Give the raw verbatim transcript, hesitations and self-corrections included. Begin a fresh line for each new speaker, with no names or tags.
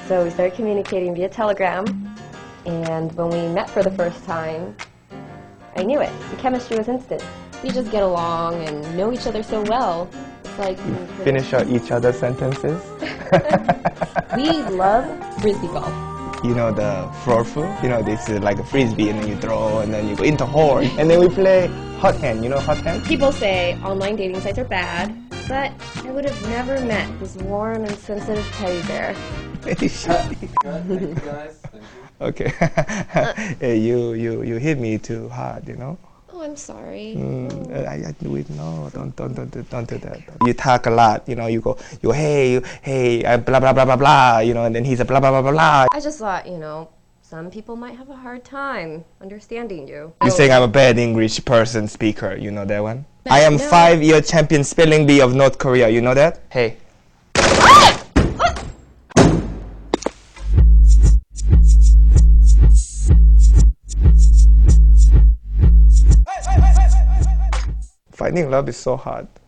So we started communicating via Telegram, and when we met for the first time, I knew it. The chemistry was instant. We just get along and know each other so well. It's like
finish each other's sentences.
We love frisbee golf.
You know the frisbee? You know, this is like a frisbee and then you throw and then you go into hole. And then we play hot hand. You know hot hand?
People say online dating sites are bad, but I would have never met this warm and sensitive teddy bear.
Thank you guys. Thank you.
Okay. Hey, you, you, you hit me too hard, you know?
Oh, I'm sorry.
Mm, I, I do it. No, don't, don't, don't, do- don't do that. You talk a lot, you know. You go, you go, hey, you, hey, uh, blah blah blah blah blah, you know. And then he's a blah blah blah blah blah.
I just thought, you know, some people might have a hard time understanding you.
You saying I'm a bad English person speaker? You know that one? I am
No.
five-year champion spelling bee of North Korea. You know that? Hey. Finding love is so hard.